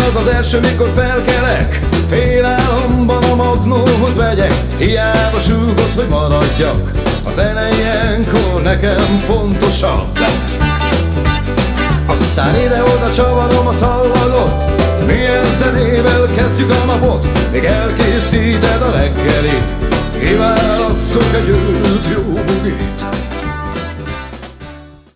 az az első, mikor felkelek, félálomban a magnóhoz megyek. Hiába súgod, hogy maradjak, a zene ilyenkor nekem fontosabb. Aztán ide-oda csavarom a szallagot, milyen zenével kezdjük a napot, még elkészíted a reggelit, kiválasztok egy